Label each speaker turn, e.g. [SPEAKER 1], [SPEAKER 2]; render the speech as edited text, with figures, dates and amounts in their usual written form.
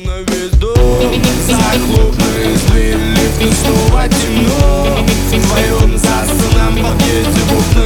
[SPEAKER 1] на весь дом. Захлопнулись дверь лифта, снова темно. В твоем застранном подъезде в окна